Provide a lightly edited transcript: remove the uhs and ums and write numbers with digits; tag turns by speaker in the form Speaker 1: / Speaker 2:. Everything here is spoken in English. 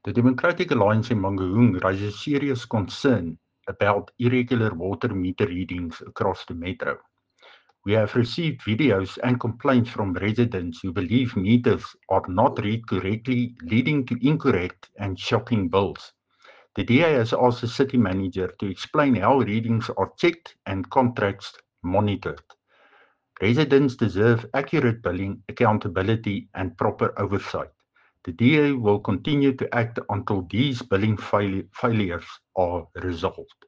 Speaker 1: The Democratic Alliance in Mangaung raises serious concern about irregular water meter readings across the metro. We have received videos and complaints from residents who believe meters are not read correctly, leading to incorrect and shocking bills. The DA has asked the city manager to explain how readings are checked and contracts monitored. Residents deserve accurate billing, accountability, and proper oversight. The DA will continue to act until these billing failures are resolved.